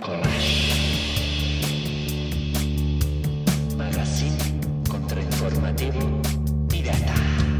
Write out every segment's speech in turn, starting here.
Magazine contrainformativo pirata.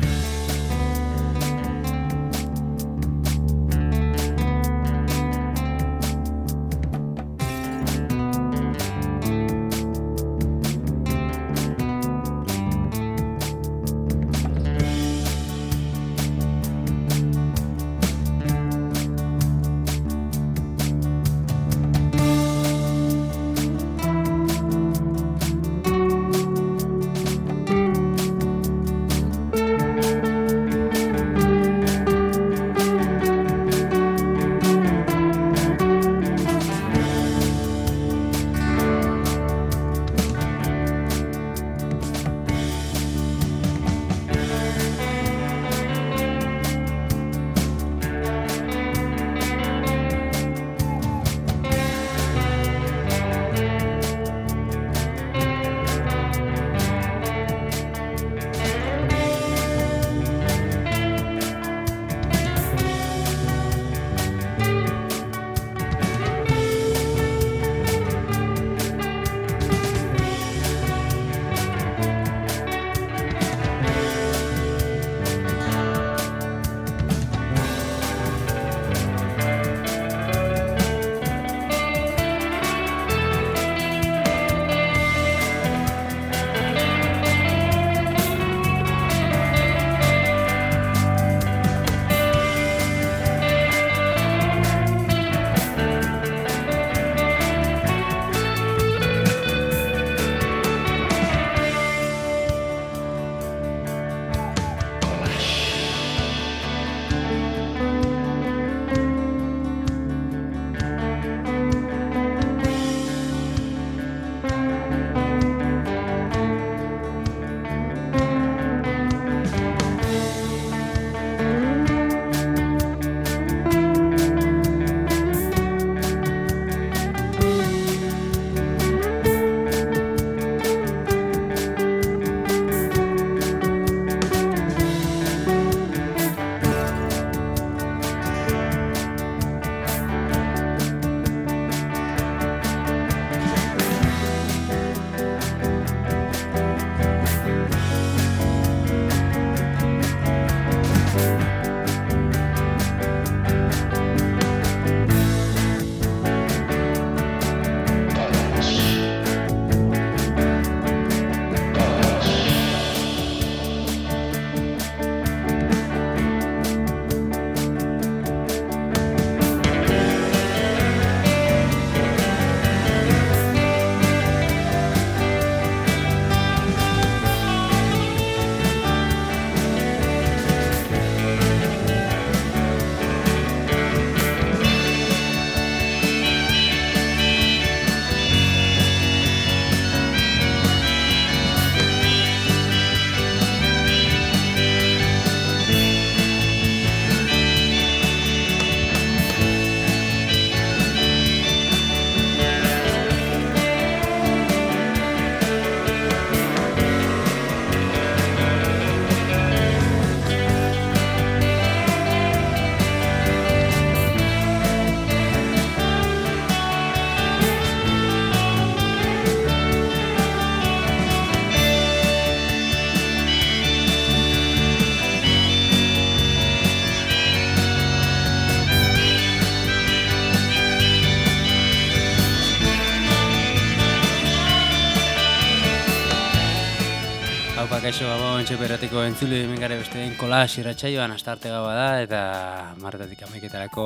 Kaixo, gabon, txeperatiko entzule mengare besteen kolas irratsaioan astarte gaba da, eta martatik amaiketarako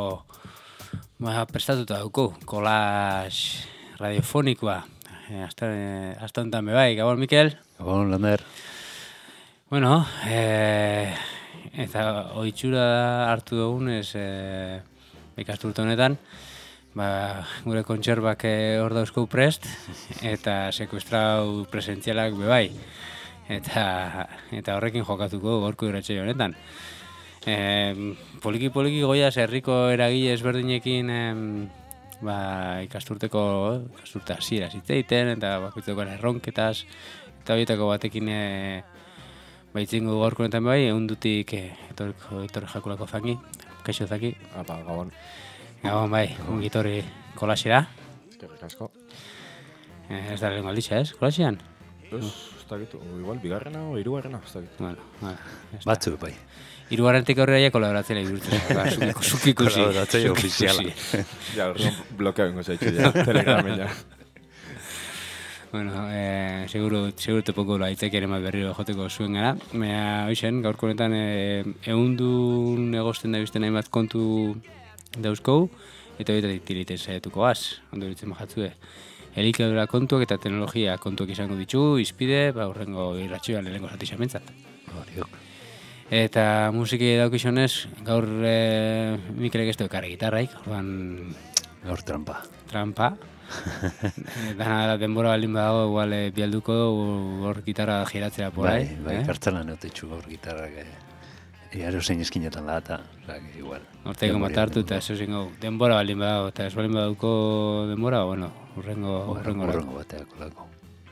prestatuta dauko kolas radiofonikoa. Hasta honetan bebai, gabon, Mikel? Gabon, Lander. Bueno, eta oitxura hartu dugunez ikasturte honetan, gure kontserbak hor dauzkou prest, eta sekuestrau presentzialak bebai. Eta horrekin jokatuko gaurko irratsaio honetan. Poliki goiaz herriko eragile ezberdinekin ikasturte hasiera hitz egiten eta bakoitzeko erronketaz eta horietako batekin baitzingo gaurko honetan bai, ehundutik etorri jakulako Zaki. Kaixo Zaki. Apa, gabon. Gabon bai, ongi etorri kolasera. asko. Ez da lehenko alditza, ez? Kolasian? Ez dakit, igual, bigarrena o hirugarrena, ez dakit. Bueno, Batzuk bai. Hirugarrentik aurrera kolaboratzea iruditzen. Zuk ikusi. Kolaboratzaile ofiziala. Ja, horren blokeago ingo zaitxu, ja, telegramen, ja. Bueno, seguro topoko aitzek ere bat berriro joteko zuen gara. Hoxen, gaurko honetan ehundun egosten da bizten hainbat kontu dauzkou, eta horretatik tiriten saiatuko az, ondo ditzen bajatzue. Elikadura kontuak eta teknologia kontuak izango ditu, izpide, horrengo irratxoan lehenko zatixamentzat. Horiok. Eta musiki daukizionez, gaur Mikelek ez du ekarri gitarraik, orduan Gaur trampa. trampa. Dana denbora baldin badago, igual bialduko hor gitarra giratzea porai. Bai, kartzela neotetxu gaur gitarrak. Ero zein eskinetan da, eta igual. Horteko bat hartu eta eso zingo, denbora baldin badago, eta ez baldin badauko denbora, bueno, urrengo bateako lako.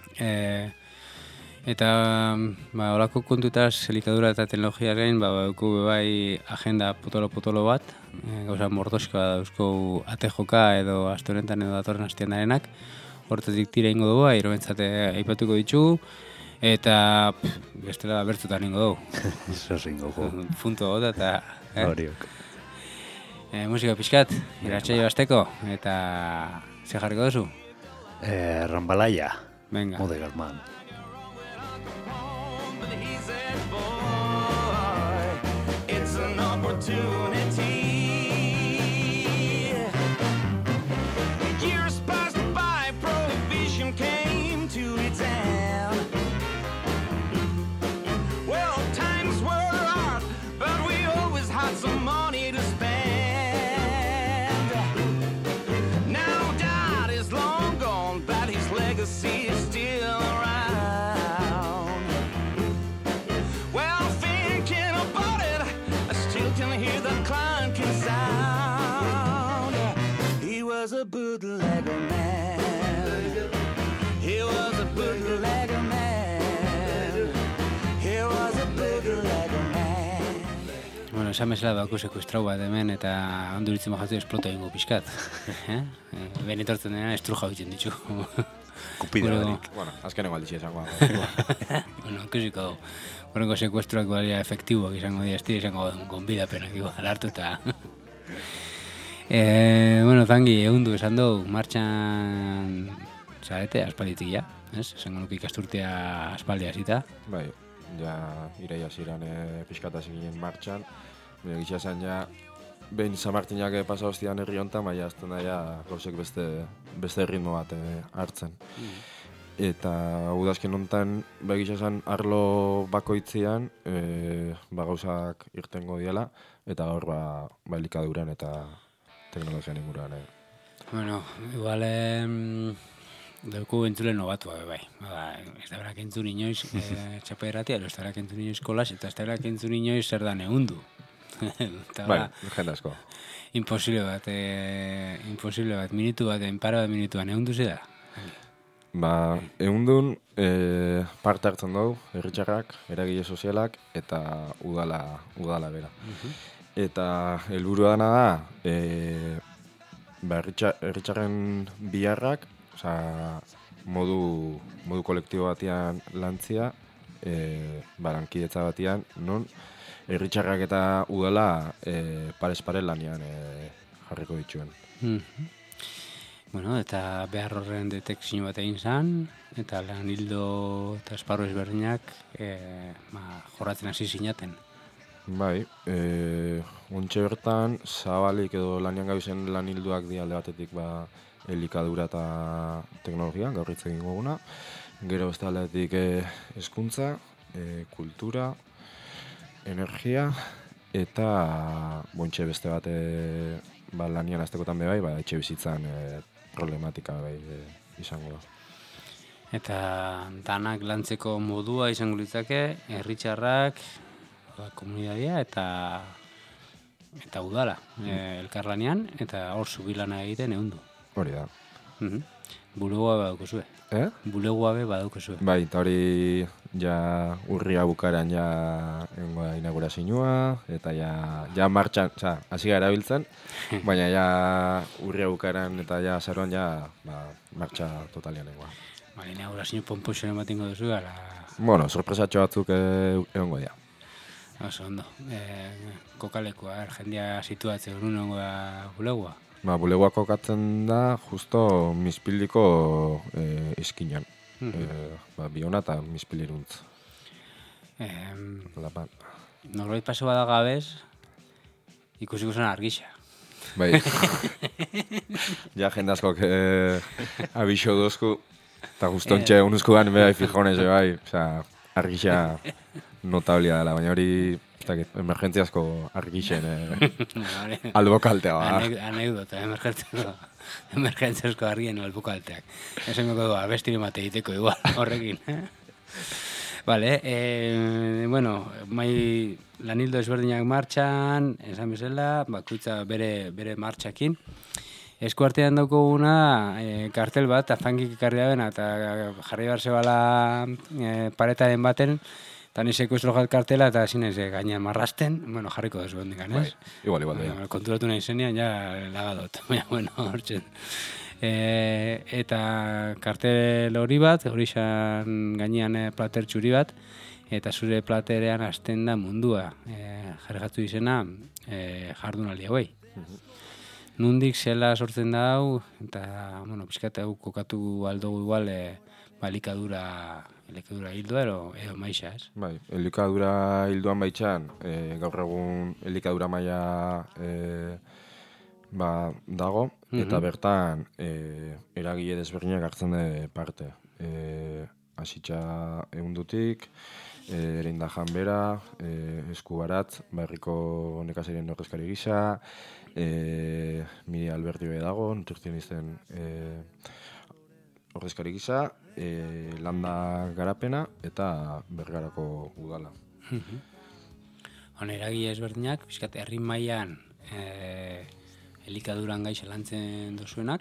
Eta, holako kontutaz, elikadura eta teknologia gain, dauku bai agenda potolo bat, gauza mordoskoa dauzko ate joka edo aste honetan edo datorren astean darenak, hortatik tira ingo dugu, irobentzate aipatuko ditugu, eta bestela bertzutan ingo dugu. Zer ingo dugu. Punto gota eta... Horiok. Musika pixkat, iratxaio basteko, eta ze jarriko duzu? Rambalaia. Venga. Mode Garman. Years passed by, prohibition came to its end. Well, times were hard, but we always had some money to spend. Now Dad is long gone, but his legacy is still around. Well, thinking about it, I still can hear the clanking sound. He was a bootlegger man. He was a bootlegger man. He was a bootlegger man. Bueno, esan bezala bako sekuestrau bat hemen eta onduritzen bajatzu esplota egingo pixkat. Ben etortzen dena estruja bitzen ditu. Kupide barik. Bueno, azkeneko alditxe esango. Bueno, ikusiko horrengo sekuestroak balia efektiboak izango dira, estira izango gonbidapenak igual hartu eta... Bueno, Zangi, ehundu esan dugu, martxan zarete, aspalditik ja, ez? Esango nuke ikasturtea aspaldi hasita. Bai, ja, iraia ziren pixkata ziginen martxan. Bino gitxa zen ja, behin San Martinak pasa hostian herri honetan, baina azten da ja gauzek beste ritmo bat hartzen. Eta udazken honetan, begitza zen arlo bakoitzean, gauzak irtengo diela, eta gaur elikaduran eta teknologian inguruan. Bueno, igual dauku entzulen nobatua bai. Ez da berak entzun inoiz txapa erratia, ez da berak entzun inoiz kolas, eta ez da berak entzun inoiz zer da ehundu. Bai, jende asko. Imposible bat, minutu bat, enpara bat minutuan ehundu zeda. Ehundun parte hartzen dugu, herritxarrak, eragile sozialak eta udala bera. Eta helburua dana da, herritxarren biharrak, modu kolektibo batean lantzia, lankidetza batean, non herritxarrak eta udala parez pare lanean jarriko dituen. Bueno, eta behar horren detekzio bat egin zen, eta lan hildo eta esparru ezberdinak jorratzen hasi zinaten. Bai, ontxe bertan, zabalik edo lanian gabizen lan hilduak di alde batetik elikadura eta teknologia, gaur hitz egingo guna. Gero beste aldetik hezkuntza, kultura, energia, eta bontxe beste bat lanian aztekotan bai, etxe bizitzan problematika izango da. Eta danak lantzeko modua izango litzake, herritxarrak, komunitatea eta udala elkarlanean, eta hor zubilana egiten ehundu. Hori da. Bulegoa badaukazue. Bulegoa be badaukazue. Bai, eta hori ja urria bukaran ja engo da inaugurazioa, eta ja martxan, hasi gara erabiltzen, baina ja urria bukaran eta ja azaroan ja martxa totalian engoa. Bale, inaugurazio pompoxo ematengo duzu, ala... Bueno, sorpresatxo batzuk egongo dira. Oso ondo. Kokalekoa, jendia situatzen unongo da bulegoa. Bulegoa kokatzen da justo Mispildiko izkinan. Biona eta Mispiliruntz. Norbait paso bada gabez, ikusiko zen argixa. Bai. Ja jendazkok abixo dozku, eta justontxe unuzko gan bai fijonez, bai. Argixa notablia dela, baina hori emergentziazko argixen albokaltea ba. Anekdota, emergentziazko argien albokalteak. Esan meko doa, bestire mate egiteko igual, horrekin. Vale, bueno, lanildo ezberdinak martxan, esan bezala, bakoitza bere martxakin. Esku artean daukoguna kartel bat, afangik ikarri da bena, eta jarri behar zebala paretaren baten, eta nizeko eslogat kartela eta zinez gainean marrasten, bueno, jarriko dezu hondikan, ez? Igual. Konturatu nahi zenean, ja lagadot, baina, bueno, hortzen. Eta kartel hori bat, hori xan gainean plater txuri bat, eta zure platerean hasten da mundua, jarrigatu izena jardunaldi hauei. Nundik zela sortzen da hau, eta, bueno, pixkat hau kokatu aldugu igual, elikadura hildoa edo maixa, ez? Bai, elikadura hildoan baitxan, gaur egun elikadura maila dago, eta bertan eragile desberdinak hartzen de parte. Asitxa egundutik, Erinda Janbera, Eskubaratz, Barriko nekazarien ordezkari gisa, Miri Alberti dago, nutrizionisten ordezkari gisa, Landa Garapena eta Bergarako udala. Eragile ezberdinak, pixkat herri mailan elikaduran gaixa lantzen dozuenak,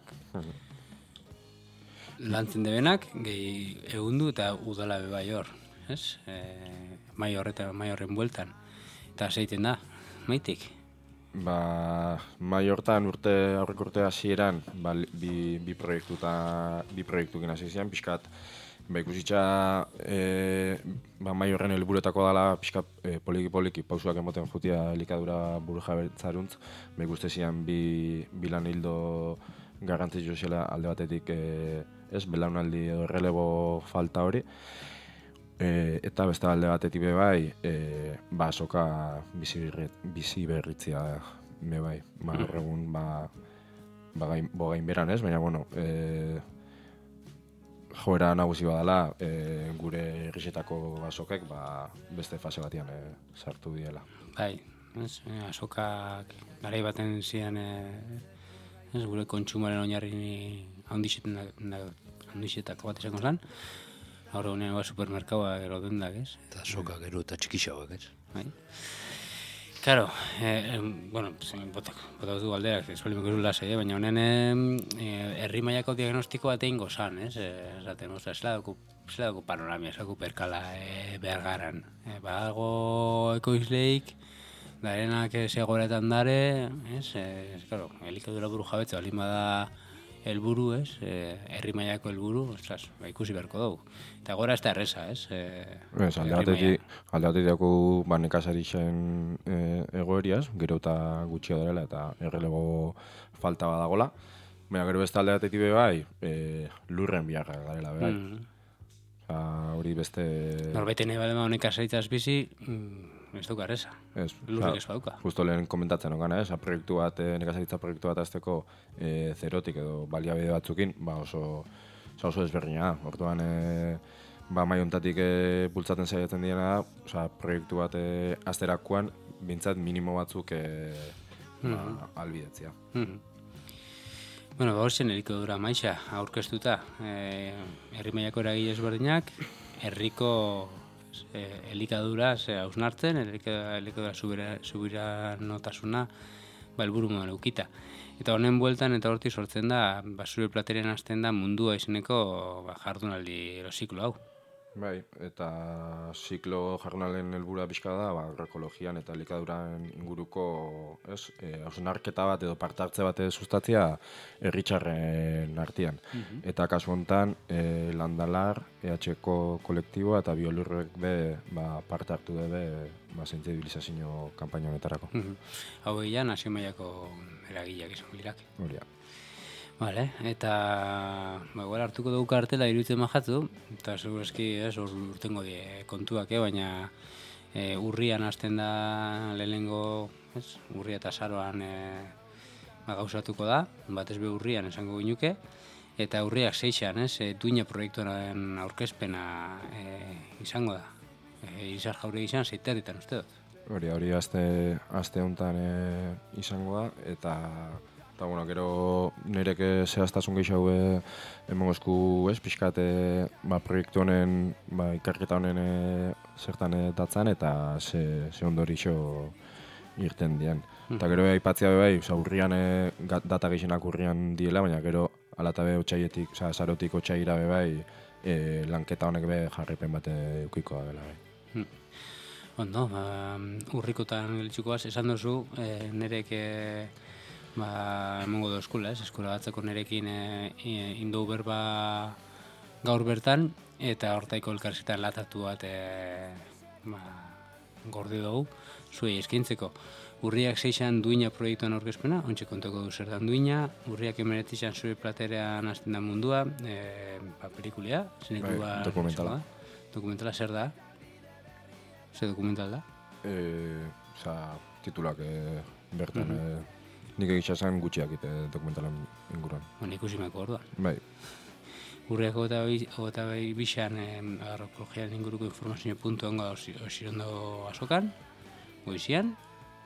lantzen debenak, gehi egundu eta udala bebai hor, ez? Mai horren bueltan. Eta zeiten da, maitik? Mai hortan aurreko urte hasieran bi proiektukin hasi ziren, pixkat ikusitza mai horren helburuetako dela pixkat poliki pausuak emoten jutia elikadura burujabetzaruntz, ikuste ziren bi lan hildo garrantzitsu zela alde batetik belaunaldi edo errelebo falta hori, eta beste alde batetik bai, azoka bizi berritzia bai. Gaur egun bogain beran ez, baina bueno, joera nagusi badala gure herrixetako azokek beste fase batian sartu diela. Bai, azokak garai baten ziren gure kontsumoaren oinarri handixetako bat izango zen. Gaur egunean supermerkaua gero dendak, ez? Eta soka gero eta txikixauak, ez? Bai. Claro, bueno, botatu du galderak, espolimeko zu lasai, baina honen herri mailako diagnostiko bat egingo zan, ez? Esaten, zela dugu panoramia, zela dugu perkala behar garan. Badago ekoizleik, darenak segoretan dare, ez? Claro, elikadura buru jabetza, balin bada helburu, ez? Herri mailako helburu, ikusi beharko dugu. Eta gora ez da erresa, ez? Alde batetik dago nekazarixen egoeriaz, gero eta gutxio darela eta errelego falta badagola. Baina gero beste alde batetik bai, lurren biharra garela, bai. Hori beste... Norbeten ebalema nekazaritzaz bizi, ez duka erresa. Lurrek ez badauka. Justo lehen komentatzen ogana, proiektu bat, nekazaritza proiektu bat azteko zerotik edo baliabide batzukin, oso desberdina da. Orduan, maiontatik bultzaten saiatzen diena da, proiektu bat azterakoan, bintzat minimo batzuk albidetzia. Bueno, gaur zen elikadura maixa aurkeztuta. Herri mailako eragile ezberdinak, herriko elikadura hausnartzen, elikadura subiranotasuna helburu moduan eukita. Eta honen bueltan eta hortik sortzen da, zure platerian hasten da mundua izeneko jardunaldi ziklo hau. Bai, eta ziklo jardunalen helburua pixka da, agroekologian eta elikaduran inguruko, hausnarketa bat edo parte hartze bat sustatzea herritarren artean. Eta kasu honetan, Landalar, EH-ko kolektiboa eta Biolurrek be parte hartu debe sentsibilizazio kanpaina honetarako. Hau egian, nazio mailako eragileak izango lirak. Hori da. Vale, eta igual hartuko dugu kartela iruditzen majatzu, eta segurazki urtengo kontuak, baina urrian hasten da lehenengo, urria eta azaroan gauzatuko da, batez be urrian esango ginuke, eta urriak 6an, duina proiektuaren aurkezpena izango da. Izar Jauregi izan 7:00 uste dut. Hori aste honetan izango da, eta bueno, gero nirek zehaztasun gehiago emongo esku, pixkat proiektu honen, ikerketa honen zertan datzan, eta ze ondorixo irten dien. Eta gero aipatzea bai, urrian data gehienak urrian diela, baina gero alatabe otxaietik, azarotik otxaira bai, lanketa honek be jarripen bat eukiko da bela bai. Ondo, urrikotan gelitzukoaz, esan duzu, nerek emongo da eskola batzeko nerekin indou berba gaur bertan, eta hortaiko elkarrizketan latatu bat gordi dugu, zuei eskintzeko. Urriak 6an duina proiektuan aurkezpena, ontsi kontako du zer dan duina, urriak 19an zure platerean hasten da mundua, pelikulia, dokumentala. Dokumentala zer da? Zer dokumental da? Titulak bertan, nik egitza zen gutxiak dokumentalan inguruan. Ikusi meko orduan. Bai. Urriak 22an agroekologiaren inguruko informazio puntu onga osirondo azokan, goizian.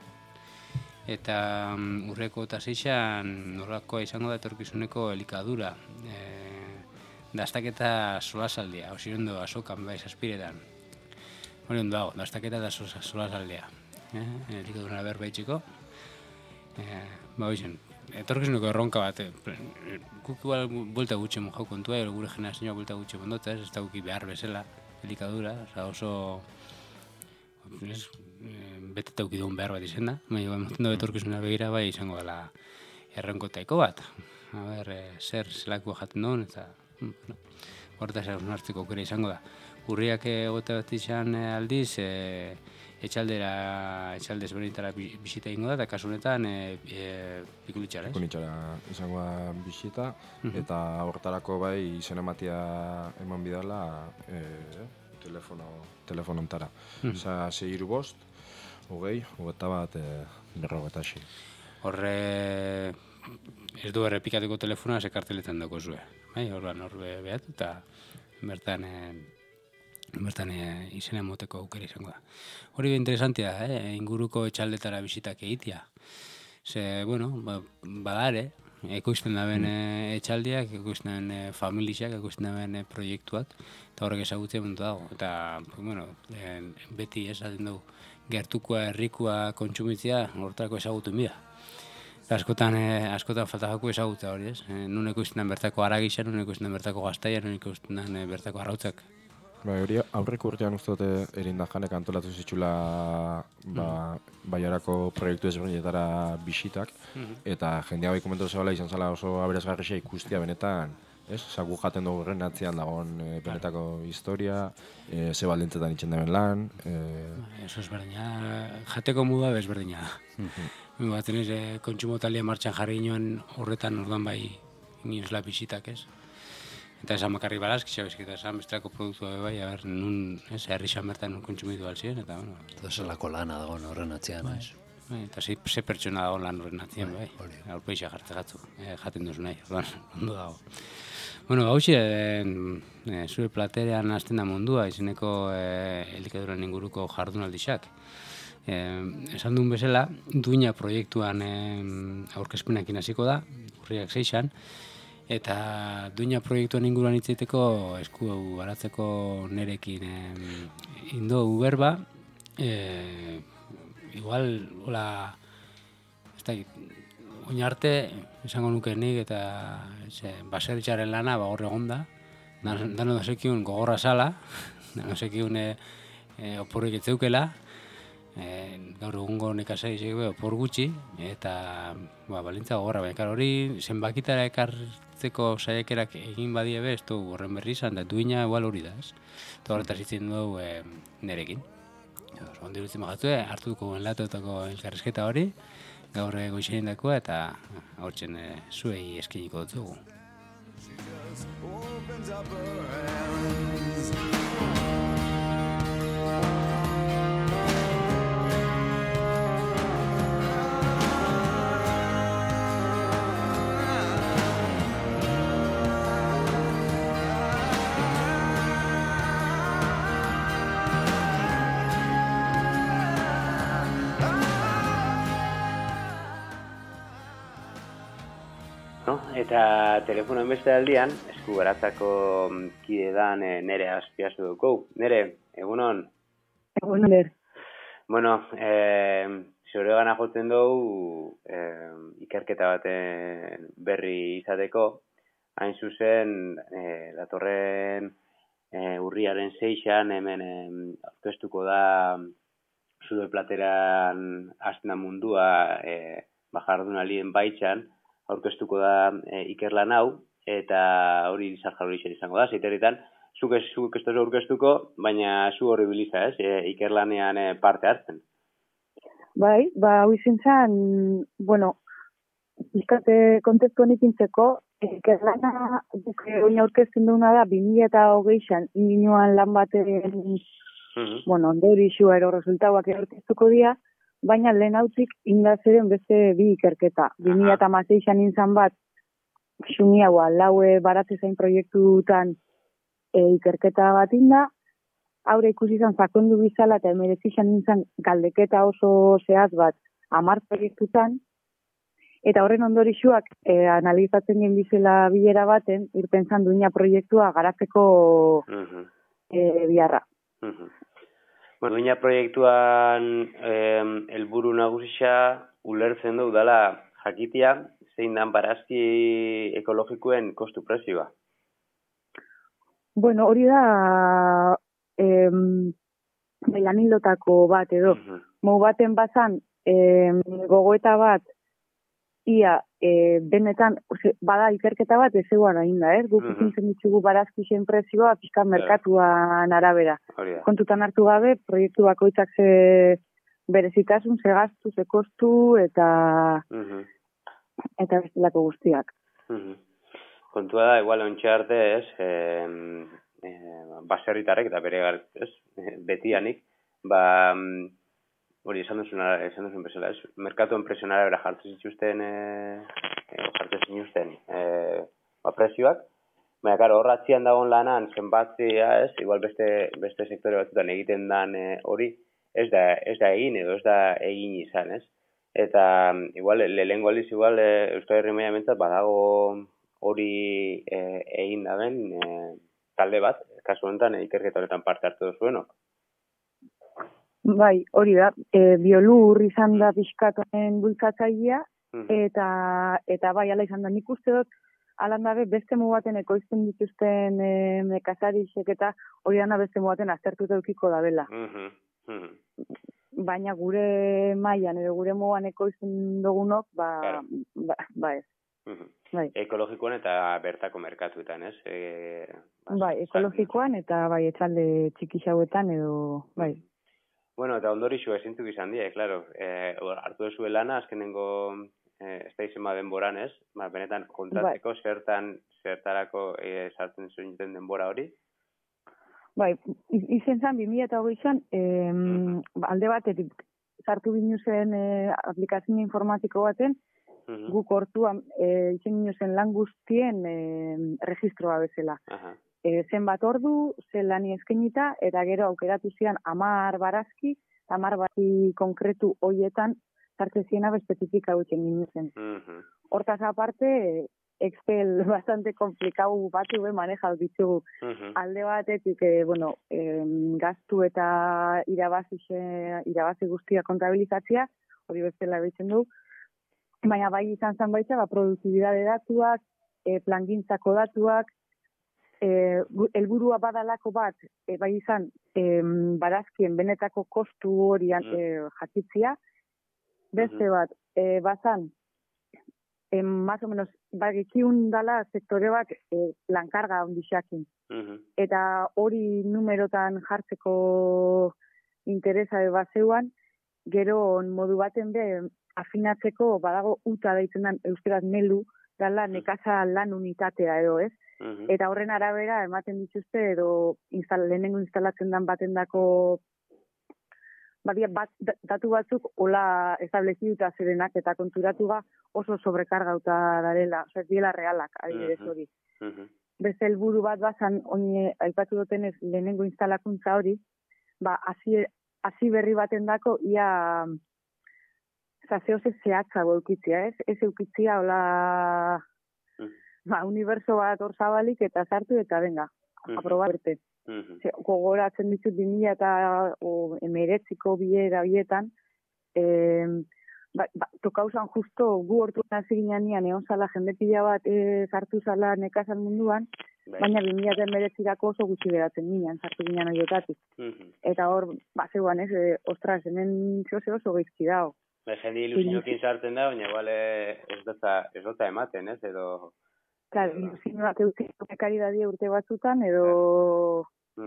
Eta urriak 26an norrakoa izango da etorkizuneko elikadura. Dastaketa solasaldia, osirondo azokan bai zazpiretan. Hori ondo dago, dastaketa da solasaldea. Elikadura berbaitxiko. Hoizen, etorkizuneko erronka bat, guk igual buelta gutxe mojau kontua, gure generazioa buelta gutxe mondota, ez da guki behar bezala, elikadura, oso beteta ukidun behar bat izen da, baina moten etorkizuna begira bai izango dela erronkotaiko bat. Zer zelako jaten duen, eta horretaz hartzeko aukera izango da. Urriak egote bat izan aldiz, etxalde ezberdintara bisita ingo da, eta kasu honetan pikulitxara, Pikulitxara izango da bisita, eta horretarako bai izen ematia eman bidala telefono ontara. Osa, 6 hogei, 21, Horre ez du errepikateko telefona, ze karteletan dago zue. Horrean horre behatu, eta bertan izena moteko aukera izango da. Hori interesantia da, inguruko etxaldetara bisitak egitea. Ze, badare, ekoizten daben etxaldiak, ekoizten daben familixak, ekoizten daben proiektuak, eta horrek ezagutzen mundu dago. Eta, beti esaten dugu, gertukoa, herrikoa kontsumitzea, horretako ezagutu bida. Askotan falta jaku ezagutza hori, ez? Nun ekoizten daben bertako aragisa, nun ekoizten daben bertako gaztaia, nun ekoizten daben bertako arrautzak. Hori aurreko urtean uste dute erindajanek antolatu zitxula Baiarako proiektu ezberdinetara bisitak, eta jendea bai komentatu zebala izan zela oso aberasgarria ikustia benetan, ez? Zagu jaten dugu horren atzian dagoen benetako historia, ze baldintzetan itxen daben lan. Eso ezberdina, jateko muda ezberdina. Batzen ez, kontsumo talia martxan jarri inoen horretan orduan bai iniesla bisitak, ez? Eta esan bakarri balazkitza bezketa, esan bestelako produktua bai, nun, herri xan bertan kontsumitu alzien, eta, Eta zelako lana dagoen horren atzian, ez? Eta ze pertsona dagoen lan horren atzian, bai. Aurpeixa jartze gatzu, jaten duzu nahi, ondo dago. Hauxe, zure platerean hasten da mundua, izeneko elikaduran inguruko jardunaldixak. Esan duen bezala, duina proiektuan aurkezpenekin hasiko da, urriak 6an, eta duina proiektuan inguruan hitzaiteko esku baratzeko nerekin indo berba, igual, hola, ez oin arte, esango nuke nik, eta baserritxaren lana, hor egon da, dano da zekiun gogorra sala, dano zekiun oporrik etzeukela, gaur egungo nekazai opor gutxi, eta balintza gogorra, baina hori zenbakitara ekartzeko saiakerak egin badie ez du horren berri izan, da duina igual hori da, ez? Eta horretaz itzen dugu nerekin. Ondi dutzen magatzu, hartuko enlatuetako elkarrezketa hori, gaur goizien dakoa, eta hortzen zuei eskiniko dutzugu. Eta telefonoen beste aldian, esku baratzako kide dan Nere Azpiazu dugu. Nere, egunon? Egunon, der. Bueno, zure gana jotzen dugu ikerketa baten berri izateko, hain zuzen, datorren urriaren 6an hemen aurkeztuko da Zude Plateran hasten da mundua jardunaldien baitzan, aurkeztuko da ikerlan hau, eta hori Sarjarorixen izango da, zeiteretan, zuk ez aurkeztuko, baina zu horri biliza, ez, ikerlanean parte hartzen. Bai, hau izin zen, bueno, izkate kontestu honik intzeko, ikerlana oin aurkezten duguna da, 2020an inoan lan baten, bueno, ondorixua ero resultauak aurkeztuko dira, baina lehen hautik indazeren beste bi ikerketa. 2016an nintzen bat, xumiagoa, laue baratze zain proiektutan ikerketa bat inda, haure ikusi izan sakondu bizala eta emerezizan nintzen galdeketa oso zehaz bat 10 proiektutan, eta horren ondorixuak analizatzen gen bizela bilera baten, irpentzan duina proiektua garatzeko biharra. Bueno, duina proiektuan helburu nagusisa ulertzen du dela jakitia zein dan barazki ekologikoen kostu prezioa. Bueno, hori da lanildotako bat edo. Mo baten bazan gogoeta bat ia benetan bada ikerketa bat ez eguan ainda, guk ikintzen ditugu barazkixen prezioa pixka merkatuan arabera. Kontutan hartu gabe, proiektu bakoitzak berezitasun, ze gastu, ze kostu eta bestelako guztiak. Kontua da, igual ontxe arte baserritarrek eta bere betianik, hori esan duzun bezala, merkatu enpresionara bera jartzen zituzten prezioak, baina, karo, horratzian dagoen lanan, zenbatzea igual beste sektore batzutan egiten dan hori, ez da egin edo ez da egin izan, ez? Eta, igual, lehengo aldiz, igual, Euskal Herri maila mentzat, badago hori egin daben talde bat, kasu honetan, ikerketa horretan parte hartu duzuenok. Bai, hori da, biolur izan da pixkatoen bultzatzailea, eta bai, ala izan da, nik uste dut, alan dabe, beste mugaten ekoizten dituzten nekazarixek eta hori dana beste mugaten aztertuta eukiko da bela. Baina gure mailan edo gure mugan ekoizten dugunok, ba ez. Ekologikoan eta bertako merkatuetan, ez? Bai, ekologikoan eta bai, etxalde txikixauetan edo, bai. Bueno, eta ondorixu ezintzuk izan dira, klaro. Hartu duzu lana, azkenengo ez da izen denboran, ez? Benetan kontatzeko zertarako sartzen zuen denbora hori? Bai, izen zen 2008an, alde batetik sartu ginu zen aplikazio informatiko baten, guk hortuan izen ginu zen lan guztien registroa bezala. Zenbat ordu, zelani eskenita, eta gero aukeratu zian 10 barazki, 10 barazki konkretu hoietan sartzen ziena espezifika gutxen ginu zen. Hortaz aparte, Excel bastante komplikau batu manejatu ditugu. Alde batetik, gastu eta irabazi guztia kontabilizatzea, hori bestela behitzen du, baina bai izan zen baita, produktibidade datuak, plangintzako datuak, helburua badalako bat, bai izan, barazkien benetako kostu horian jakitzia, beste bat, bazan, más o menos, bagikiun dala sektore bat lankarga ondixakin. Eta hori numerotan jartzeko interesa bazeuan, gero modu baten be, afinatzeko badago uta daitzen den euskaraz melu, dala nekasa lan unitatea edo, ez? Eta horren arabera ematen dituzte edo lehenengo instalatzen den batendako datu batzuk hola establezituta zerenak eta konturatu oso sobrekargauta darela, ez diela realak, adibidez hori. Beste helburu bat bazan, aipatu dutenez lehenengo instalakuntza hori, hasi berri baten dako, ia zehatza zehatzago eukitzia, ez? Ez eukitzia, hola, uniberso bat hor zabalik eta sartu eta venga, aproba berte. Gogoratzen ditut 2019ko bilera bietan, tokauzan justo gu hortu nazi ginean egon zala jende pila bat sartu zala nekazan munduan, baina 2019ko oso gutxi beratzen ginen, sartu ginen horietatik. Eta hor, zeuan ez, ostras, hemen oso geizki dago. Jende ilusiokin sartzen da, baina igual ez dota ematen, ez, edo... Claro, ilusioak eukiko mekaridadea urte batzutan, edo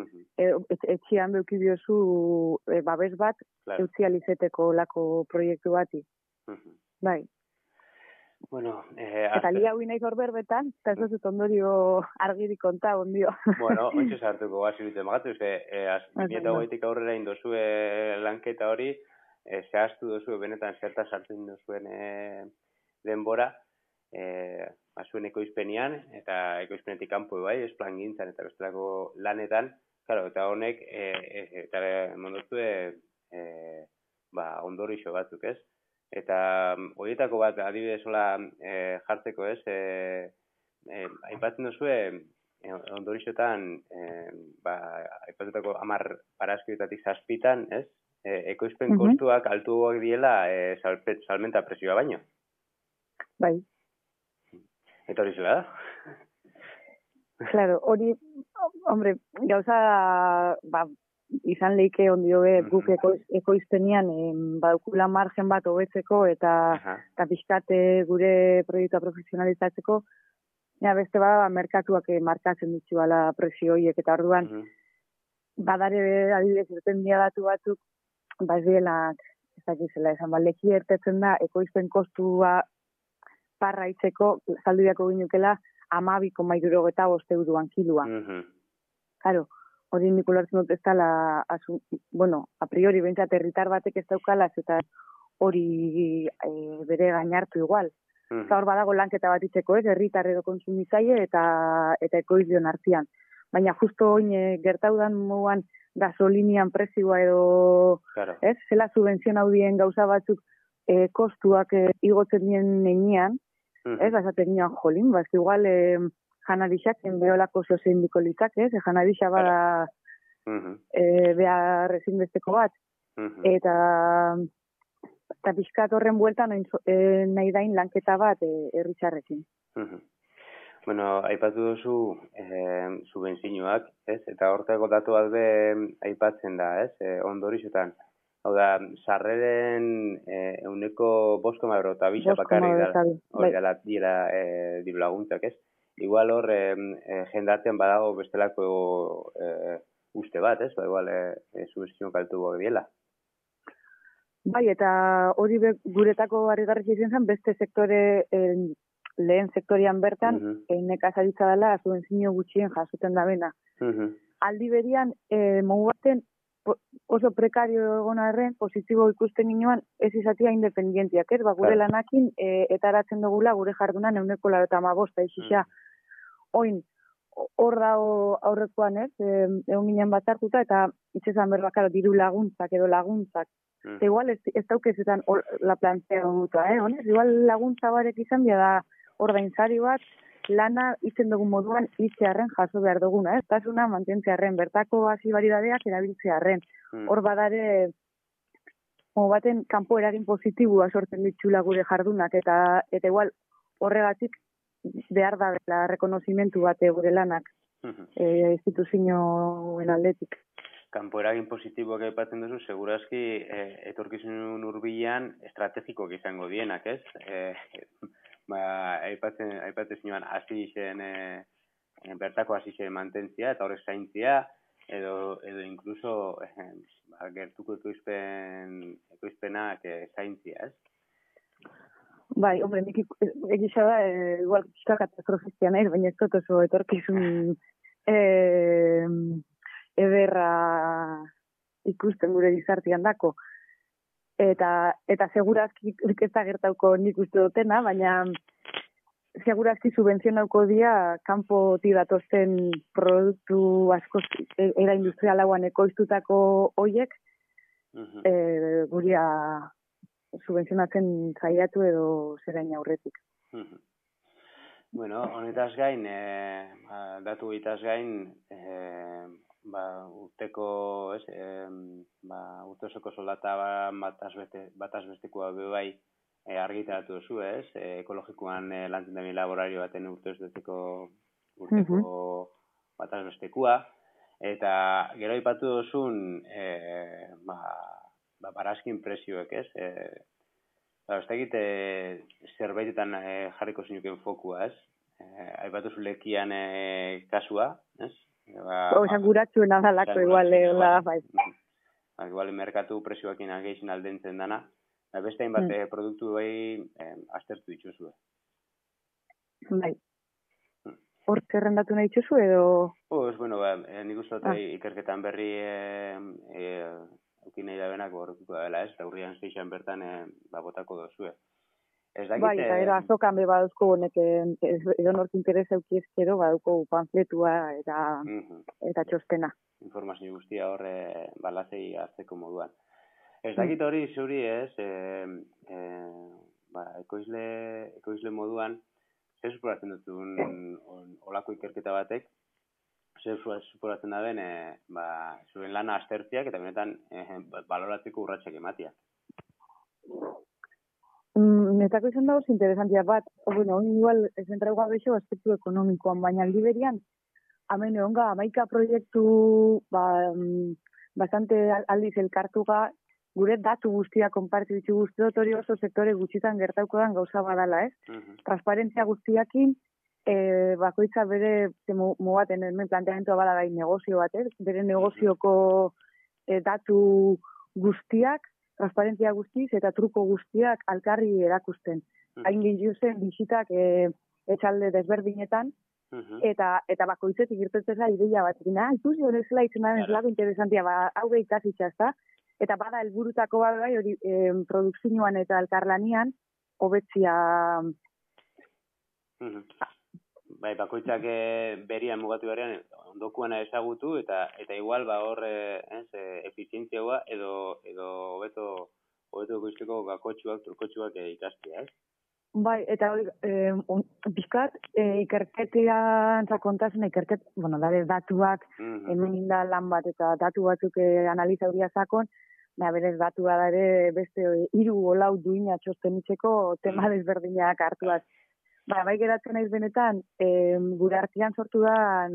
etxian beuki biozu babes bat, eutzializeteko lako proiektu bati. Bai. Bueno, eta lia hui nahi berbetan, eta ez dut ondorio argirik konta ondio. Bueno, ontsa sartuko gazi dute magatu, 2008tik aurrera indozue lanketa hori, zehaztu dozue benetan zerta sartzen dozuen denbora, zuen ekoizpenian, eta ekoizpenetik kanpo bai, esplan gintzan eta bestelako lanetan, claro, eta honek, eta mondotue, ondorixo batzuk, ez? Eta horietako bat, adibidez hola jartzeko, ez? Aipatzen duzue, ondorixotan, aipatutako 10 parazkioetatik 7 ez? Ekoizpen kostuak altuak diela salmenta presioa baino. Bai. Eta hori zela da? Claro, hori, hombre, gauza, izan leike ondio guk ekoiztenian badukula margen bat hobetzeko eta pixkate gure proiektua profesionalizatzeko, beste merkatuak markatzen dituala presio horiek eta orduan, badare adibidez irten datu batzuk, ez dielak, ez dakizela esan, leki ertetzen da, ekoizpen kostua parraitzeko, salduiako ginukela, 12,75 euroan kilua. Claro, hori nik ulertzen dut ez dela, a priori bentsat herritar batek ez daukalaz, eta hori bere gainartu igual. Hor badago lanketa bat itzeko ez, herritar edo konsumizaile eta ekoizlion artean. Baina justo oin gertaudan moduan gasolinian prezioa edo, ez, zela subvenzion haudien gauza batzuk kostuak igotzen dien neinean, ez, bazaten nian jolin, igual janarixak enbeolako sozindiko litzak, ez, janarixa bada behar ezinbesteko bat, eta pixkat horren bueltan nahi dain lanketa bat herritxarrekin. Bueno, aipatu duzu subentzioak, ez, eta hortako datu bat be aipatzen da, ez, ondorixotan. Hau da, sarreren 5,5 bakarrik dela diru laguntzak, ez? Igual hor jendartean badago bestelako uste bat, ez? Igual subventzio kaltu bok diela. Bai, eta hori guretako harrigarrik izan zen, beste sektore, lehen sektorian bertan, nekazaritza dela subentzio gutxien jasuten da bena. Aldi berian, mogu baten, oso prekario egon arren, positibo ikusten ginoan, ez izatea independientiak, ez? Gure lanakin, eta eratzen dugula, gure jardunan 95%, izisa, oin, hor dago aurrekoan, ez? Egon ginen bat hartuta, eta itxezan berbakaro, diru laguntzak edo laguntzak. Igual ez daukezetan la plantea duta, honez? Igual laguntza barek izan da ordaintzari bat, lana itzen dugun moduan itzearren jaso behar duguna, ez? Tasuna mantentzearren, bertako hasi baridadeak erabiltzearren. Hor badare baten kanpo eragin positiboa sortzen ditxula gure jardunak, eta igual horregatik behar da dela rekonozimentu bate gure lanak instituzioen aldetik. Kanpo eragin positiboak aipatzen duzu, segurazki etorkizun hurbilean estrategikoak izango dienak, ez? Aipatzen zinuen bertako hasi zen mantentzia eta horrek zaintzia, edo incluso gertuko ekoizpenak zaintzia, ez? Bai, hombre, nik egisa da, igual katastrofistia nahi, baina ez dut oso etorkizun ederra ikusten gure gizartian dako. Eta segurazki ez da gertauko nik uste dutena, baina segurazki subvenzionauko dia kanpotik datozen produktu asko era industrial hauan ekoiztutako hoiek guria subvenzionatzen saiatu edo zerain aurretik. Bueno, honetaz gain, datu hitaz gain, urteko, urte osoko soldata bataz bestekoa bai argitaratu duzu, ez? Ekologikoan lantzen den laborario baten urteko bataz bestekoa, eta gero aipatu duzun barazkin prezioek, ez? Ez da egite zerbaitetan jarriko zinuken fokua, ez? Aipatu zu lekian kasua, ez? Oizan guratxuena dalako igual, bai. Igual merkatu prezioakin ageixin aldentzen dana. Beste hainbat produktu aztertu dituzu. Bai. Hor zerrendatu nahi dituzu edo? Bueno, nik uste dut ikerketan berri eukin nahi da benak horretuko da dela, ez? Eta urrian zeixan bertan botako dozue. Bai, eta era azokan be baduzko honek edo nork interesa euki ezkero baduko panfletua eta txostena. Informazio guztia horre balazei hartzeko moduan. Ez dakit hori zuri ez, ekoizle moduan, zer suporatzen dutun olako ikerketa batek, zer suporatzen da den, zuen lana aztertziak eta benetan baloratzeko urratsak ematiak. Netako izan dagoz interesantia bat, bueno, igual zentrau gabeixo aspektu ekonomikoan, baina aldi berian, hemen egonga 11 proiektu bastante aldiz elkartuga, gure datu guztia konpartu ditu guztiot hori oso sektore gutxitan gertauko dan gauza badala, ez? Transparentzia guztiakin, bakoitza bere mugaten hemen planteamentua bada gai negozio bat, bere negozioko datu guztiak, transparentzia guztiz eta truko guztiak alkarri erakusten. Hain ginduzen bisitak etxalde desberdinetan, eta bakoitzetik irtetzen da ideia bat. Ikusi hori zela izena ez lago interesantia, hau ikasitza, ez da? Eta bada helburutako bat bai, hori produkzioan eta elkarlanian, hobetzia... Bai, bakoitzak berian mugatu berean, ondokuana ezagutu, eta igual hor efizientziagoa edo hobeto goizteko gakotxuak, trukotxuak ikastea, ez? Bai, eta hori, bizkat, ikerketean zakontasuna, bueno, datuak, hemen da lan bat, eta datu batzuk analiza horia zakon, berez datua da ere beste 3 olau duina txostenitzeko tema desberdinak hartuaz. Bai geratzen naiz benetan, gure artean sortu da,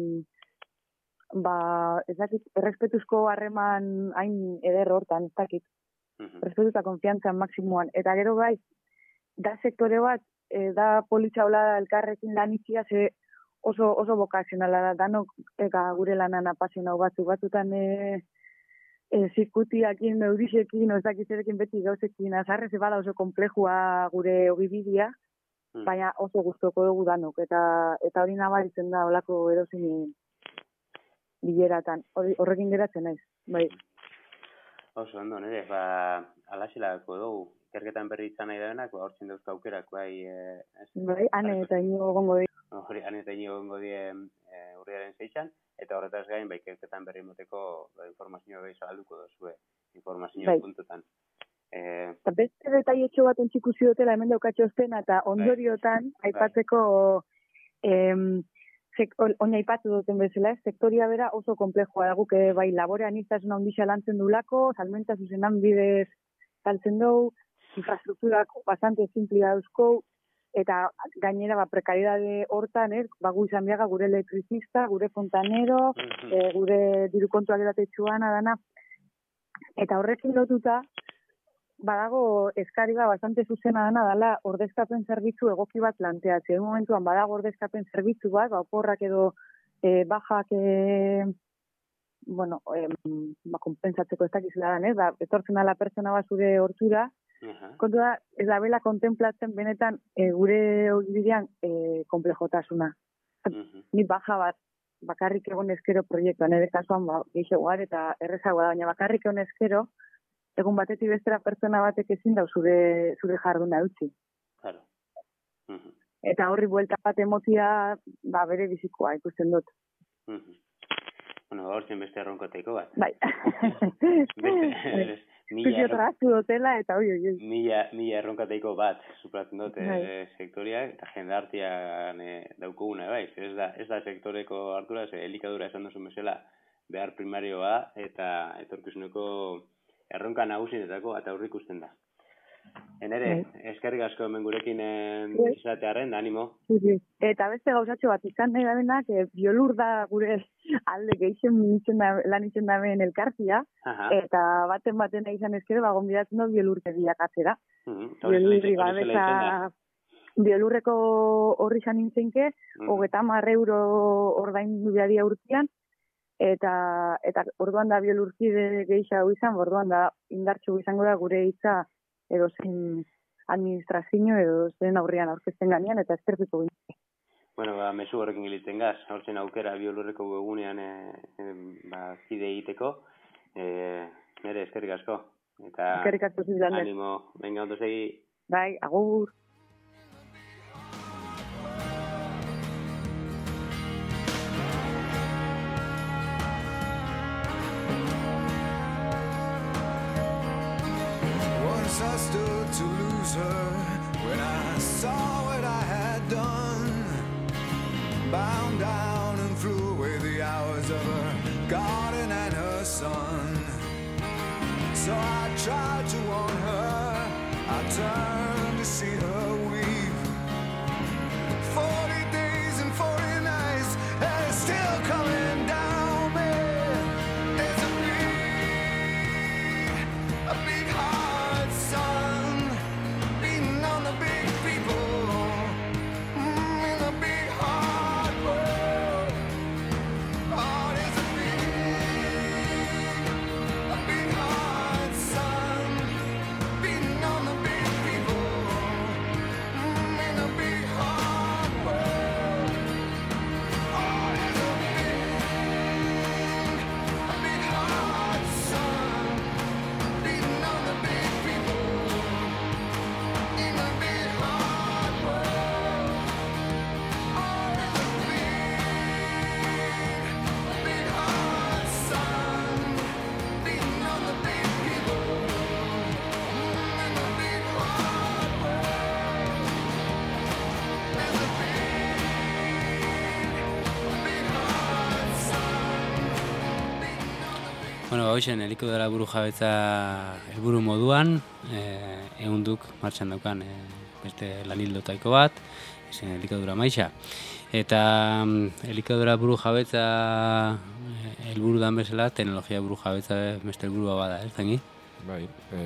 ez dakit, errespetuzko harreman hain eder hortan, ez dakit. Respetu eta konfiantzan maksimuan. Eta gero bai, da sektore bat, da politxa hola elkarrekin lanitzia, ze oso bokazionala da, danok gure lanan apasionau batzutan zirkutiakin, eudixekin, ez dakitzerekin beti gauzekin azarrez, bada oso komplejua gure ogibidea, baina oso gustoko dugu danok, eta hori nabaritzen da olako edozein bileratan, horrekin geratzen naiz, bai. Oso, ondo, nire, alaxilako dugu, ikerketan berri izan nahi da benak, hortzen dauzka aukerak, bai... Bai, ane eta inigo gongo di. Hori, ane eta inigo gongo di urriaren 6an, eta horretaz gain, bai, ikerketan berri moteko informazioa behi zabalduko dozue, informazioa puntutan. Eta beste detaietxo bat entziku ziotela hemen daukatxozten, eta ondoriotan, aipatzeko, oina aipatu duten bezala, sektoria bera oso komplejua da guk, bai, laborean iztasuna ondisa lantzen dulako, salmenta zuzenan bidez saltzen dugu, infrastrukturak bastante simplea dauzko, eta gainera prekariedade hortan, gu izan biaga gure elektrizista, gure fontanero, gure diru kontuak eratetxuan, adana. Eta horrekin lotuta, badago eskari bastante zuzena dela ordezkapen zerbitzu egoki bat planteatzea. Egun momentuan badago ordezkapen zerbitzu bat, oporrak edo bajak konpensatzeko ez dakizela dan, etortzen dela pertsona bat zure hortura, kontu da, ez da bela kontemplatzen benetan gure bidean komplejotasuna. Ni baja bat bakarrik egon ezkero proiektuan, ere kasuan gehiagoar eta errezagoa da, baina bakarrik egon ezkero, egun batetik bestera pertsona batek ezin dau zure jarduna utzi. Claro. Eta horri buelta bat emotia bere bizikoa ikusten dut. Bueno, hortzen beste erronkoteiko bat. Bai. Fisioterapia dutela eta mila erronkateiko bat supratzen dut sektoriak eta jendartian daukuguna, bai. Ez da sektoreko hartura, elikadura esan duzun bezala behar primarioa eta etorkizuneko erronka nagusienetako eta aurre ikusten da. Enere, eskerrik asko hemen gurekin izatearen, animo. Eta beste gauzatxo bat izan nahi dabenak, biolur da gure alde gehixen lan itzen daben elkartia, eta baten izan ezkero, gonbidatzen du biolurte bilakatzera. Biolurri babesa, biolurreko horri izan nintzenke, 30 euro ordain dubiadia urtean, eta orduan da biolurkide gehixago izan, orduan da indartxu izango da gure hitza edo zen administrazio edo zen aurrean aurkezten ganean, eta eskerpiko ginen. Bueno, mezu horrekin gilitzen gaz, hortzen aukera biolurreko webunean kide egiteko. Nere, eskerrik asko. Eta eskerrik asko zilander. Animo, venga, ondo segi. Bai, agur. I stood to lose her when I saw what I had done. Bound down and threw away the hours of her garden and her son. So I tried to warn her, I turned to see her weep. 40 days and 40 nights, and it's still coming down me. There's a big heart, son, beating on the big people in the big hard world. Oh, there's a big heart, son, beating on the big people in the big hard world. Oh, there's a big heart, son, beating on the big people in the big hard world. Oh, there's a big heart, son, beating on the big people in the big hard world. There's a big heart, son, beating on the big. Bueno, hoxen, elikadura buru jabetza helburu moduan, ehunduk martxan daukan beste lanildotaiko bat, izen elikadura maixa. Eta elikadura buru jabetza helburu dan bezala, teknologia buru jabetza beste helburua bada, ez zengi? Bai,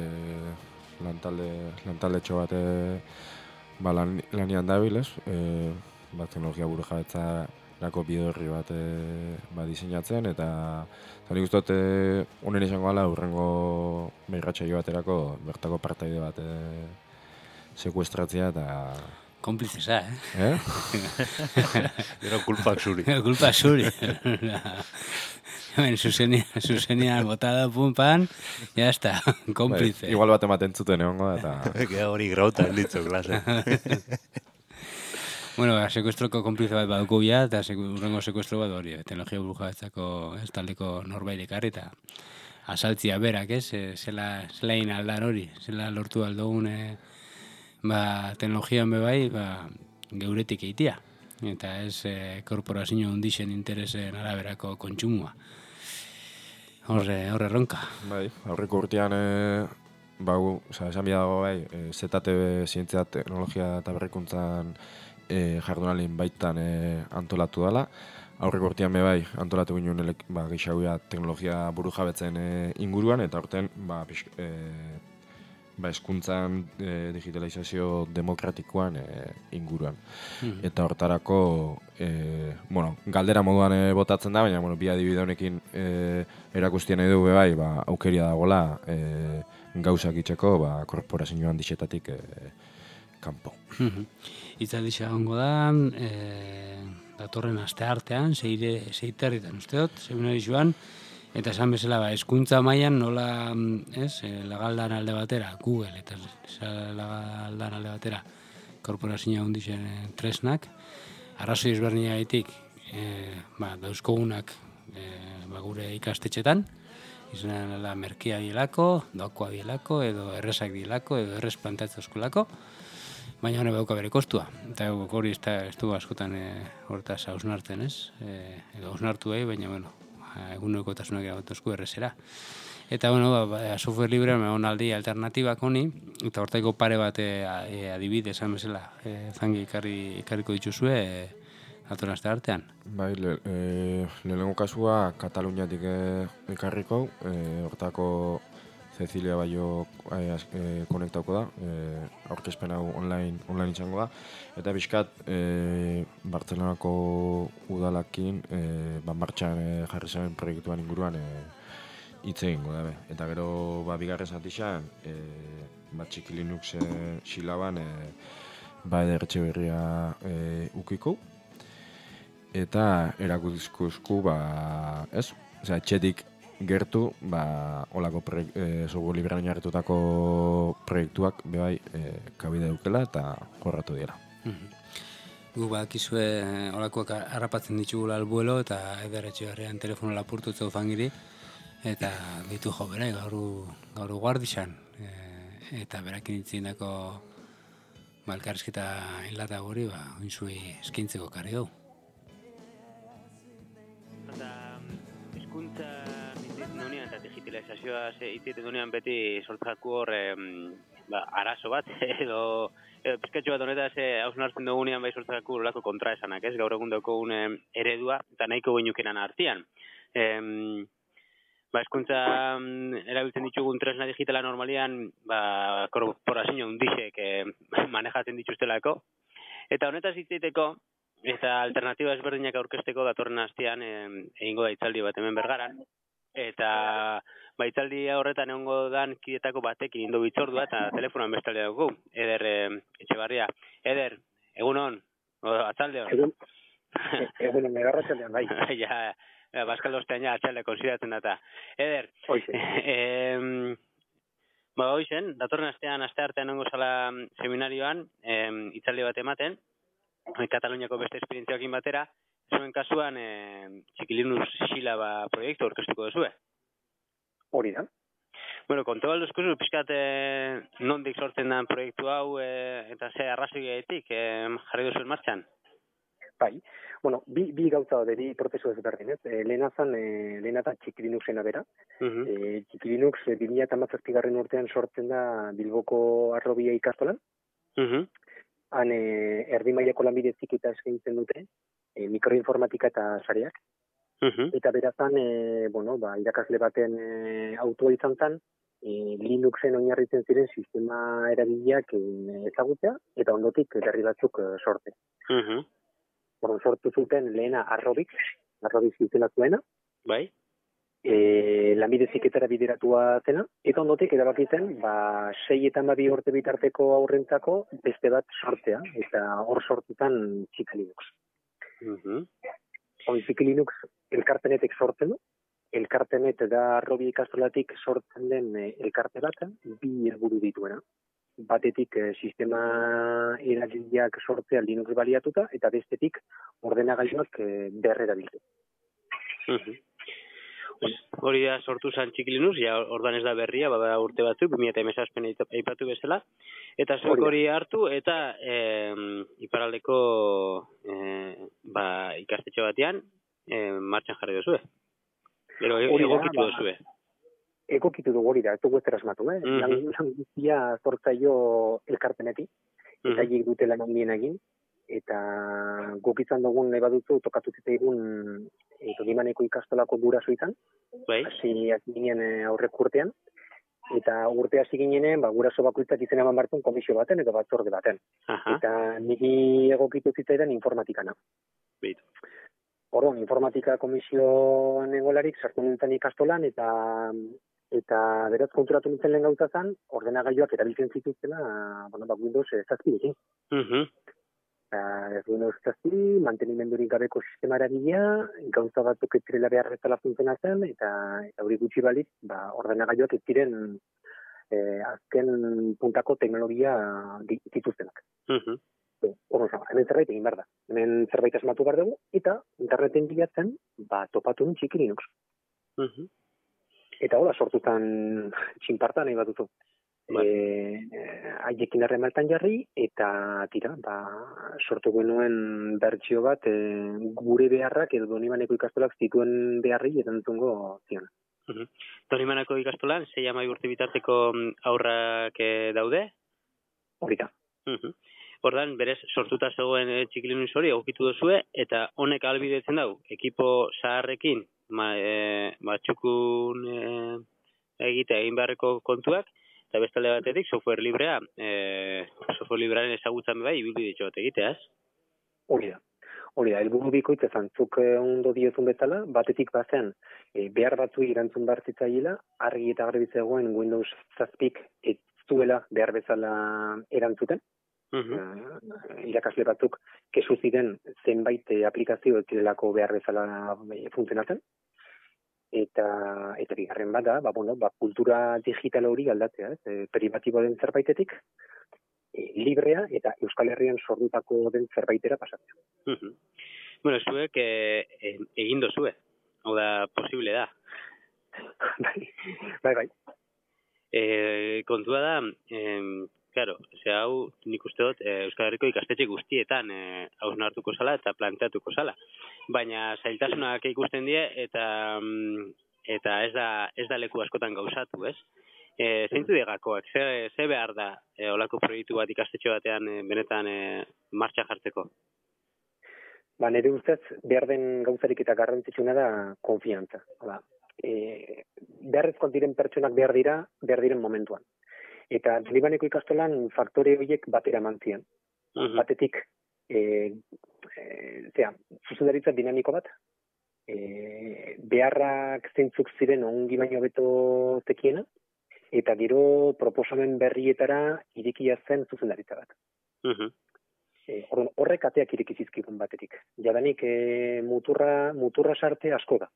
lantalde txo bat lanian dabil, ez? Teknologia buru jabetza lako bidorri bat disinatzen, eta nik uste dut unen izango gala urrengo migratzaile baterako bertako partaide bat sekuestratzea eta... Konplizesa, Gero kulpak zuri. Kulpa zuri. Hemen, zuzenian botada punpan, ya está, konplize. Igual bat ematen zuten egongo eta... Gero hori grauta ditzu, klase. Bueno, sekuestroko konplize bat baduko bila, eta urrengo sekuestro bat hori, teknologia burujabetzako taldeko norbait ekarri, eta asaltzia berak, zela egin aldan hori, zela lortu aldogun teknologian bebai, geuretik eitia, eta ez korporazio hundixen interesen araberako kontsumua. Horre erronka. Bai, aurreko urtean esan bidago bai, ZTB zientzia, teknologia eta berrikuntzan jardunalin baitan antolatu dela. Aurreko urtean bai, antolatu ginen gehixauia teknologia buru jabetzen inguruan, eta horten hezkuntzan digitalizazio demokratikoan inguruan. Eta hortarako, galdera moduan botatzen da, baina bi adibide honekin erakustien nahi du bai, aukeria dagoela gauzak itxeko korporazio handixetatik kanpo. Itzaldisa gongo da, datorren aste artean, zeiterritan usteot, seminari joan, eta esan bezala, hezkuntza mailan nola, legaldan alde batera, Google, eta legaldan alde batera, korporazioa handixen tresnak, arrazoi ezberdinagatik, dauzkogunak gure ikastetxetan, izan merkia dielako, doakoa dielako, edo errezak dielako, edo errez plantatzezkolako, baina hone bauka bere kostua. Eta hori ez du askotan hortaz hausnartzen, ez? Edo hausnartu baina, eguneko tasunak erabatozko errezera. Eta, software libre onaldi alternatibak honi, eta hortaiko pare bat adibide esan bezala, zangi ikarriko dituzue, atorrazte artean. Bai, lehenengo kasua Kataluniatik ekarriko, hortako Cecilia Baio konektauko da, aurkezpen hau online izango da, eta bizkat Bartzelonako udalakin martxan jarri zen proiektuan inguruan hitz egingo da. Eta gero bigarren zatixan, Txiki Linux xilaban Eder Etxeberria ukiko, eta erakuzku, etxetik gertu, olako software librean jarritutako proiektuak bebai kabide dukela eta jorratu dira. Gu bakizue olakoak harrapatzen ditugula albuelo eta Eder Etxeberrian telefono lapurtutzeu fangiri, eta ditu jo bera, gaur guardizan, eta berakin itzinako elkarrizketa hilata gori, oinzui eskintzeko karri dugu. Hezkuntza nonian eta digitalizazioa itzieten dunean beti sortzako hor arazo bat, edo pizkatxo bat honetaz hausnartzen dugunean bai sortzako lako kontraesanak, ez? Gaur egun daukogun eredua eta nahiko gehiukenan artean. Hezkuntza erabiltzen ditugun tresna digitala normalian korporazio handixek manejatzen dituztelako. Eta honetaz hitzeiteko, eta alternatiba ezberdinak aurkezteko datorren astean egingo da hitzaldi bat hemen Bergaran. Eta hitzaldi horretan egongo dan kidetako batekin indu bitzordua eta telefonoan bestalde dugu, Eder Etxeberria. Eder, egunon, atzalde hor? Egunon, megarratxaldean, bai. Ja, Baskaldostean ja atxalde konsideratzen data. Eder, hoizen, datorren astean, aste artean egongo zala seminarioan, hitzaldi bat ematen, Kataluniako beste esperientziakin batera, zuen kasuan Txiki Linux xila proiektu orkestuko duzue. Hori da. Kontu balduzkuzu, pixkat nondik sortzen den proiektu hau eta ze arrazoiaetik jarri duzuen martxan? Bai, bi gauza daude, bi prozesu ezberdin, ez? Lehenatan Txiki Linuxena bera. Txiki Linux 2017 urtean sortzen da Bilboko Arrobia ikastolan. Han erdi mailako lanbide heziketa eskaintzen dute, mikroinformatika eta sareak. Eta berazan, irakasle baten autua izan zen, Linuxen oinarritzen ziren sistema erabiliak ezagutzea, eta ondotik berri batzuk sorte. Sortu zuten lehena Arrobik izena zuena. Bai. Lanbide heziketara bideratua zena, eta ondotik erabakitzen 6 eta 12 urte bitarteko aurrentzako beste bat sortzea, eta hor sortutan Txiki Linux. Txiki Linux elkartenetek sortzen du, elkartenet da Arrobia ikastolatik sortzen den elkarte bat, bi helburu dituena. Batetik sistema eragileak sortzea Linux baliatuta, eta bestetik ordenagailuak berrerabildu. Hori da sortu zen Txiki Linux, ordan ez da berria, bada urte batzuk, 2017 aipatu bezala, eta zuek hori hartu, eta iparaldeko ikastetxe batean martxan jarri duzue. Egokitu duzue. egokitu dugu hori da, ez dugu ez erasmatu, lan guztia zortzaio elkartenetik, eta hiek dute lan handien egin, eta guk izan dugun nahi baduzu tokatu zitzaigun Donibaneko ikastolako guraso izan, hasi ginen aurrek urtean, eta urte hasi ginenen, guraso bakoitzak izen eman bartun komisio baten edo batzorde baten. Eta niri egokitu zitzaidan informatikana. Orduan, informatika komisio negolarik sartu nintzen ikastolan, eta beraz konturatu nintzen lehen gauza zen, ordenagailuak erabiltzen zituztela, Windows 7. Windows 7, mantenimendurik gabeko sistema eragilea, gauza batzuk ez zirela behar bezala funtzionatzen, eta hori gutxi balitz, ordenagailuak ez ziren azken puntako teknologia dituztenak. Hemen zerbait egin behar da. Hemen zerbait asmatu behar dugu, eta interneten bilatzen, topatu nun Txiki Linux. Eta hola, sortutan txinparta nahi bat duzu. Haiekin harremaltan jarri, eta tira, sortu genuen bertsio bat gure beharrak edo Donibaneko ikastolak zituen beharri erantzungo zion. Donibaneko ikastolan, 6 urte bitarteko aurrak daude? Hori da. Ordan, berez, sortuta zegoen Txiki Linux hori egokitu duzue, eta honek ahalbidetzen dau, ekipo zaharrekin, txukun egitea egin beharreko kontuak, eta bestalde batetik, software librea, software librearen ezagutzen bai, ibilbide bat egitea, ez? Hori da, helburu bikoitza zantzuk ondo diozun bezala, batetik bazen, behar batzu erantzun behar zitzaiela, argi eta garbi zegoen Windows 7 ez zuela behar bezala erantzuten, irakasle batzuk kesu ziren zenbait aplikazio ez direlako behar bezala funtzionatzen, eta bigarren bat da, kultura digital hori aldatzea, privatibo den zerbaitetik, librea eta Euskal Herrian sortutako den zerbaitera pasatzea. Bueno, zuek egin dozue, hau da, posible da. Bai. Kontua da, claro, hau nik uste dut Euskal Herriko ikastetxe guztietan hausnartuko zala eta planteatuko zala. Baina zailtasunak ikusten die eta ez da leku askotan gauzatu, ez? Zeintzu digakoak, ze behar da olako proiektu bat ikastetxe batean benetan martxa jartzeko? Nire ustez, behar den gauzarik eta garrantzitsuna da konfiantza. Beharrezkoak diren pertsonak behar diren momentuan. Eta Donibaneko ikastolan faktore horiek batera mantzian. Batetik, zuzendaritza dinamiko bat, beharrak zeintzuk ziren ongi baino beto zekiena, eta gero proposamen berrietara irikia zen zuzendaritza bat. Horrek ateak ireki zizkigun batetik. Jadanik muturra sarte asko da.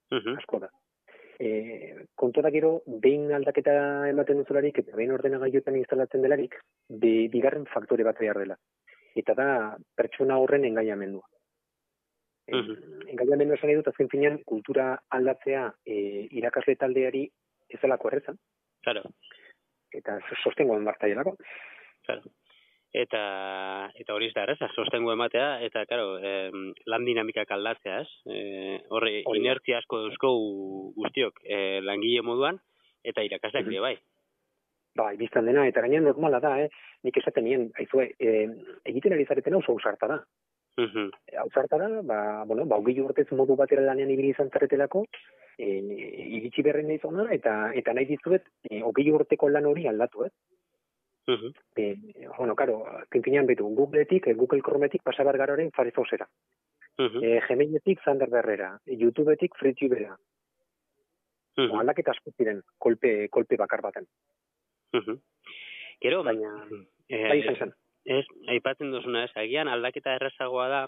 Kontu da gero, behin aldaketa ematen duzularik eta behin ordenagailuetan instalatzen delarik, bigarren faktore bat behar dela. Eta da, pertsona horren engainamendua. Engainamendua esan edut, azken finean, kultura aldatzea irakasle taldeari ez alako errezan. Claro. Eta sostengoen bartaielako. Claro. Eta hori ez da erreza, sostengo ematea, eta, claro, lan dinamikak aldatzea, ez? Horre, inertzia asko dauzko guztiok langile moduan, eta irakasleak ere bai. Biztan dena, eta gainean normala da, nik esaten nien, egiten ari zaretena oso ausarta da. Ausarta da, hogei urtez modu batera lanean ibili izan zaretelako, iritsi berren nahi zona, eta nahi dizuet, hogei urteko lan hori aldatu, karo, kinkinean betu, Googleetik, Google Chrometik pasabar garoren Firefoxera. Gmailetik Thunderbirdera, YouTubeetik FreeTubera. Aldaketa asko ziren, kolpe bakar baten. Gero, baina, aipatzen duzuna, ez, agian aldaketa errazagoa da,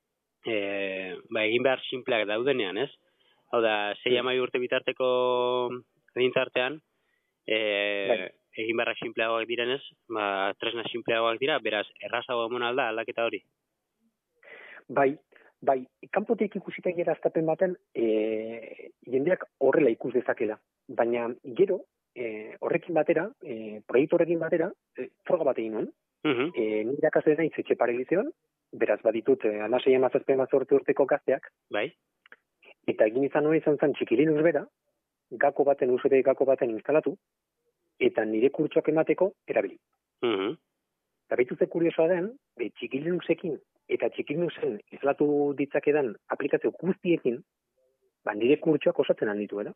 egin behar simpleak daudenean, ez? Hau da, 6 urte bitarteko dintartean, egin beharrak simpleagoak direnez, tresna simpleagoak dira, beraz, errazago emon alda aldaketa hori? Bai, kanpotik ikusita gera aztapen baten, jendeak horrela ikus dezakela. Baina, gero, horrekin batera, proiektu horrekin batera, froga bat egin nuen, nire irakasle naiz etxe paregizioan, beraz baditut, 16-17 urteko gazteak, bai. Eta egin izan nuen izan zen Txiki Linux bera, gako baten, USB gako baten instalatu, eta nire kurtsoak emateko erabili. Eta behitu ze kuriosoa den, txikilinuxekin eta txikilinuxen instalatu ditzakedan aplikazio guztiekin, nire kurtsoak osatzen handituela.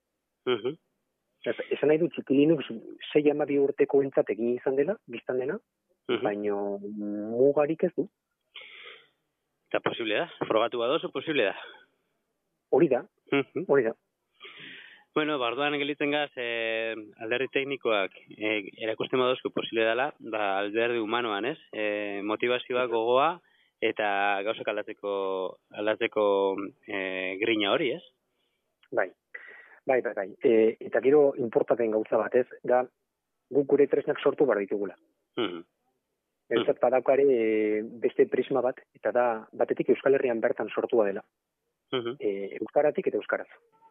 Esan nahi du txikilinux 6-12 urteko entzat egin izan dela, biztan dena, baina mugarik ez du. Eta posible da? Frogatu badozu, posible da? Hori da, hori da. Bueno, bardoan gelitzen gaz, alderdi teknikoak erakusten badozko posible dela, alderdi humanoan, ez? Motivazioa, gogoa, eta gauzak aldatzeko grina hori, ez? Bai. Eta gero importanten gauza bat, ez? Da, guk gure tresnak sortu bar ditugula. Eusat badaukare beste prisma bat, eta da, batetik Euskal Herrian bertan sortua dela. Euskaratik eta euskaraz.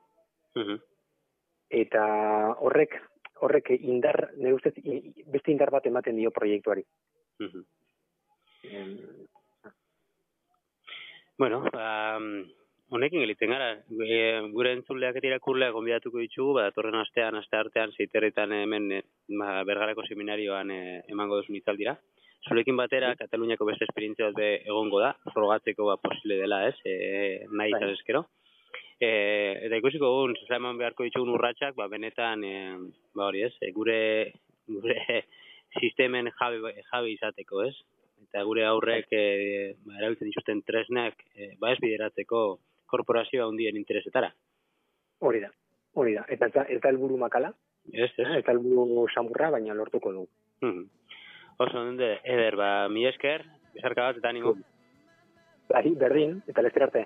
Eta horrek indar, nire ustez, beste indar bat ematen dio proiektuari. Bueno, honekin geliten gara, gure entzuleak eta irakurleak gonbidatuko ditugu, datorren aste artean, zeiterritan hemen Bergarako seminarioan emango duzun itzaldira. Zurekin batera, Kataluniako beste esperientzia bat egongo da, frogatzeko posible dela, ez, nahi izan eskero. Eta ikusiko egun, eman beharko ditugun urratxak, benetan, hori ez, gure sistemen jabe izateko, ez? Eta gure aurrek erabiltzen dituzten tresnak, ez bideratzeko korporazioa hundien interesetara. Hori da. Eta ez da helburu makala, ez da helburu samurra, baina lortuko dugu. Oso, eder, mi esker, bezarka bat eta animo. Berdin, eta lester arte.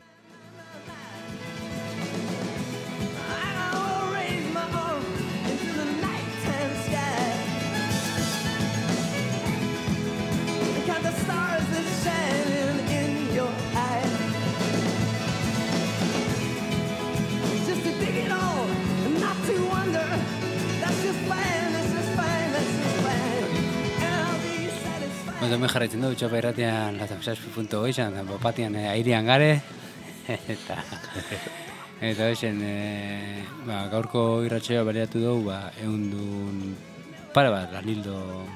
Hemen jarraitzen dugu, txopa irratian latamsaspi.goizan, bapatian airean gare, eta hoxen, gaurko irratxoa baleatu dugu, eundun pare bat lanildo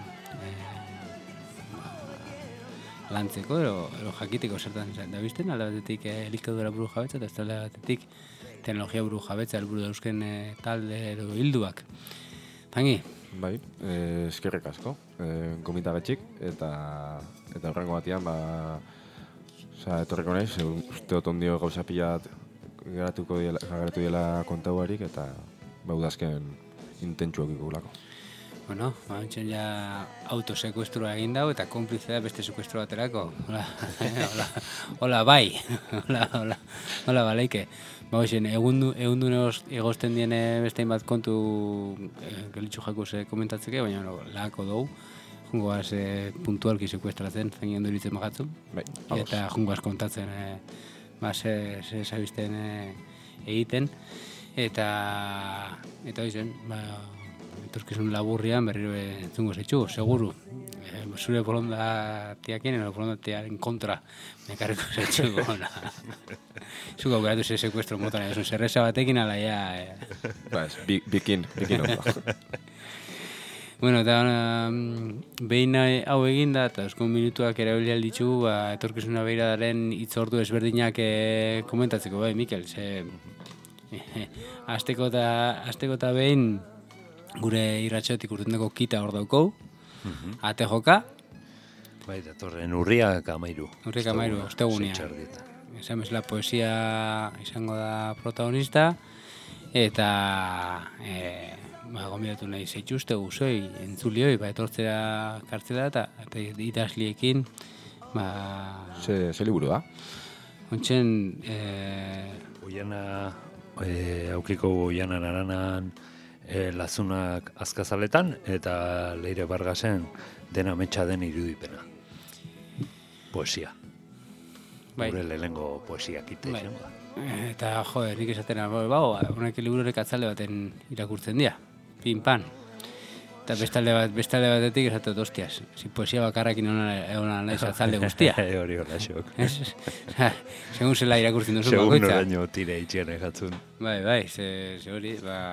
lantzeko, ero jakiteko zertan da bizten, alde batetik elikadura buru jabetza, eta alde batetik teknologia buru jabetza, helburu dauzken talde edo hilduak. Tangi? Bai, eskerrik asko, gomita betxik, eta horrengo batian, etorreko nahiz, uste dut ondio gauza pilat geratu dela kontauarik, eta udazken intentsuak ikugulako. Bueno, bantxen ja autosekuestrua egin dago, eta konplizea beste sekuestro baterako. Hola, bai, hola, baleike. Egun egozten diene bestein bat kontu gelitxu jakuz komentatzeke, baina lako dugu. Jungoaz puntualki sekuestratzen, zengien duritzen magatzen. Eta jungoaz kontatzen, ze zabizten egiten. Eta hoizen, etorkizun laburrian berriro entzungo zaitxu, seguru. Zure bolondatiakin, bolondatiaren kontra mekarriko zaitxu gona. Zuko auratu ze sekuestro motan, zerreza batekin ala ya... Bikin ondo. Bueno, eta behin hau eginda, eta euskon minutuak erabili alditzu, etorkizuna behiradaren hitzordu ezberdinak komentatzeko, bai, Mikel, azteko eta behin gure irratxotik urtendeko kita hor daukou, ate joka. Bai, datorren urriak 13. Urriak 13, ostegunean. Esan bezala poesia izango da protagonista, eta gombidatu nahi zeituzte guzoi, entzulioi, etortzera kartzela eta idazliekin. Ze liburu da? Ontsen... Oiana, aukiko Oianan Aranan lazunak azkazaletan, eta Leire Bargasen dena metxa den irudipena. Poesia. Gure lehenengo poesiak ite izango da. Eta, nik esatena, honek liburorek atzalde baten irakurtzen dira. Pin-pan. Eta beste alde batetik esatu hostias. Si poesia bakarrakin ona naiz azalde guztia. Hori hola xok. Segun zela irakurtzen duzu Segun bakoitza. noraino tire itxene jatzun. Bai, ze hori,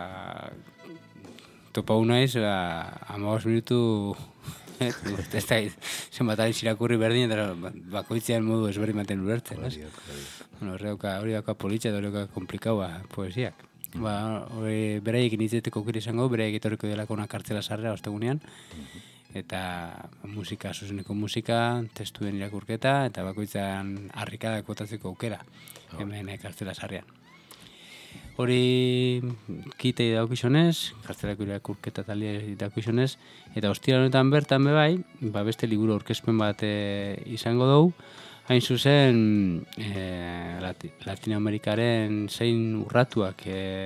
topau naiz, 15 minutu ez da, zenbataren irakurri berdin, eta bakoitzean modu ezberdin maten ulertzen, ez? Bueno, hori dauka politxa, hori dauka komplikaua poesiak. Beraiek initzeteko aukera izango, beraiek etorriko delako una kartzela sarrera ostegunean, eta musika, zuzeneko musika, testuen irakurketa, eta bakoitzan harrikadak botatzeko aukera, hemen kartzela sarrean. Hori kitei daukizonez, kartzelako irakurketa talia daukizonez, eta ostira honetan bertan bebai, beste liburu aurkezpen bat izango dugu, hain zuzen Latinoamerikaren zein urratuak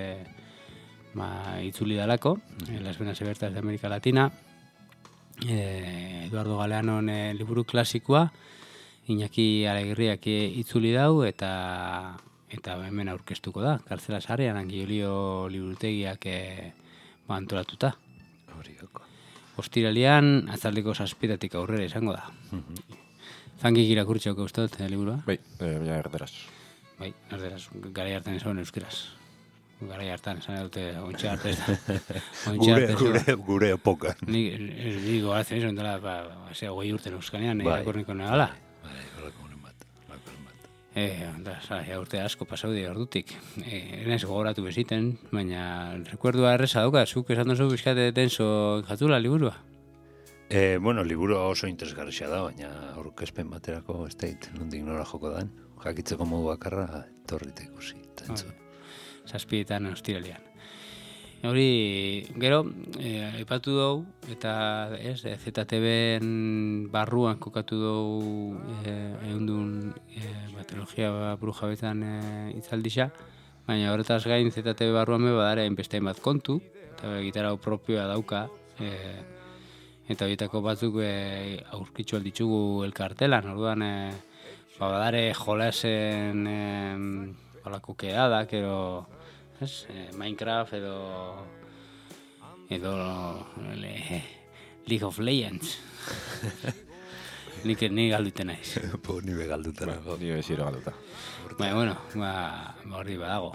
itzuli dalako, Las Venas Abiertas de América Latina, Eduardo Galeanon liburu klasikoa, Iñaki Alegirriak itzuli dau, eta hemen aurkeztuko da, kartzela sarrean, Angiolio liburutegiak antolatuta. Ostiralean, atzaldeko 7:00 aurrera izango da. Zangik irakurtxeko uste dut, liburua? Bai, baina erderaz. Bai, erderaz, garai hartan esan euskeraz. Garai hartan, esan dute, ontsa arte ez da. Gure epoka. Ni gogatzen izan dela, 20 urten euskanean, irakurriko negala. Urte asko pasaude ordutik. Enaiz gogoratu beziten, baina rekuerdua erreza dauka, zuk esan duzu bizkate denso jatula liburua? Bueno, liburua oso interesgarria da, baina aurkezpen baterako ez dait, nondik nora joko dan. Jakitzeko modu bakarra, torrite ikusi. 7:00 ostiralean. Hori, gero, aipatu dugu, eta ZTV-en barruan kokatu dugu ehundun trilogia burujabetan itzaldisa, baina horretaz gain ZTV barruan badare beste bat kontu, eta gitarra propioa dauka, eta horietako batzuk aurkitzu alditzugu elkartelan, orduan badare jolasen holako keadak, ero Minecraft edo League of Legends. Ni galduten naiz. Ni be galduta nago. Ni beziro galduta. Bueno, hori badago.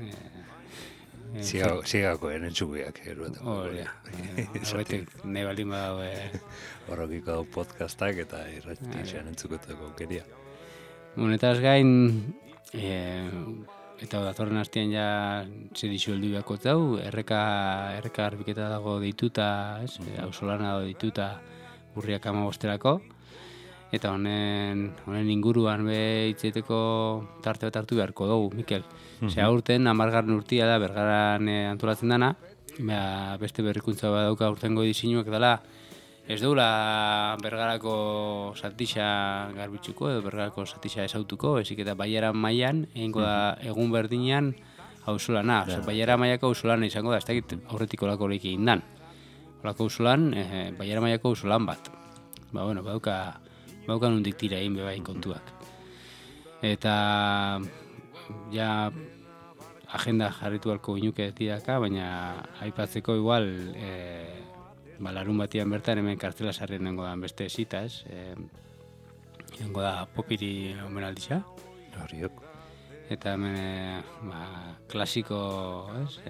Sigako entzuguiak eruetan. Hori, nahi baldin badago. Horrokiko podcastak eta irratxean entzukoteko aukeria. Honetaz gain, eta datorren hastean ja zedizu heldu beharko zau, erreka garbiketa dago deituta, auzolana dago deituta urriak 15-erako, eta honen inguruan hitzeteko tarte bat hartu beharko dugu, Mikel. Aurten 10. urtia da Bergaran antolatzen dana, beste berrikuntza bat dauka aurtengo dizinuak dela, ez duela Bergarako satixa garbitzuko edo Bergarako satixa esautuko, ezik eta Baiara mailan egingo da egun berdinean auzolana. Baiara mailako auzolana izango da, ez dakit aurretik olako leik egin dan. Olako auzolan, Baiara mailako auzolan bat. Bauka nondik tira egin bebain kontuak. Eta ja agenda jarritu halko inuke tiraka, baina aipatzeko igual larun batian bertan hemen kartzela sarrean nengo da beste zita, ez? Nengo da popiri omenaldisa. Horiok. Eta hemen klasiko, ez?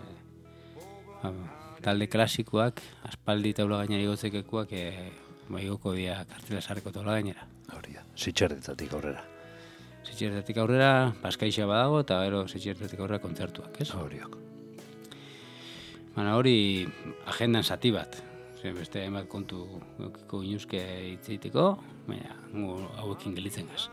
Talde klasikoak, aspaldi taula gainari gotzekekuak igoko dira kartzela sarreko taula gainera. Horia, Sitxerdetatik aurrera. Sitxerdetatik aurrera, Baskaixa badago, eta gero Sitxerdetatik aurrera kontzertuak, ez? Horiok. Hori agendan zati bat, beste hainbat kontu gokiko inuzke hitzeiteko, baina hauekin gelitzen gaz.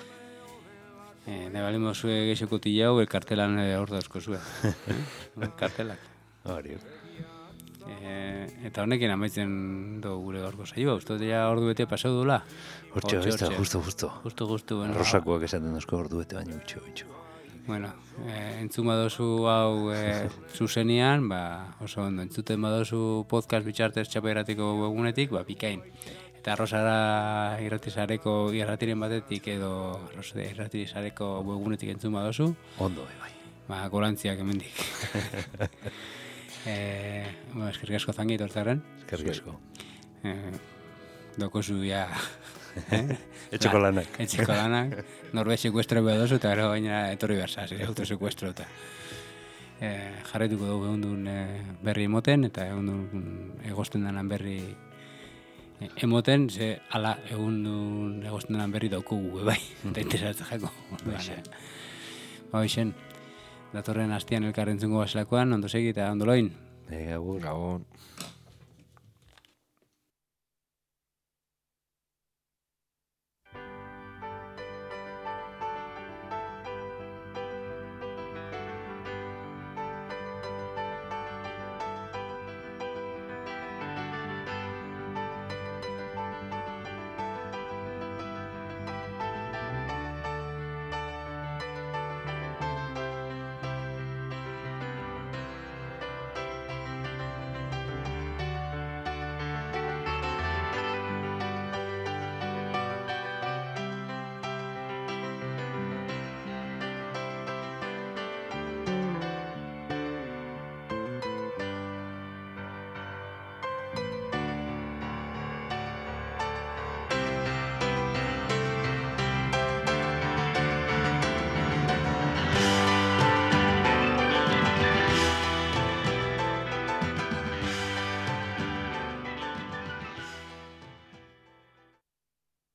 Ne balimo zue geixoko tilau, kartelan hor dauzko zue. Kartelak. Horiok. Eta honekin amaitzen dugu gure gaurko saioa, uste dut ja ordu bete pasau dula. Hortxe, justo. Justo. Rosakoak esaten duzko ordu bete baina utxo. Bueno, entzun badozu hau zuzenean, oso ondo, entzuten badozu podcast bitxartez txaperatiko webgunetik, bikain. Eta Rosara irratiren batetik edo irratirizareko webgunetik entzun badozu. Ondo, bai. Golantziak hemendik. Eskerrik asko zangi tortzaren. Eskerrik asko. Dokozu ja... Etxeko lanak. Etxeko lanak. Norbait sekuestro behar dozu, eta gero baina etorri berzaz, autosekuestro eta... jarretuko dugu egundun berri emoten, eta egundun egosten denan berri emoten, ze ala egundun egosten denan berri daukugu bai, eta interesatzen jako. Hoixen, datorren hastian elkarrentzungo baselakoan, ondo segi eta ondo loin. Gabon.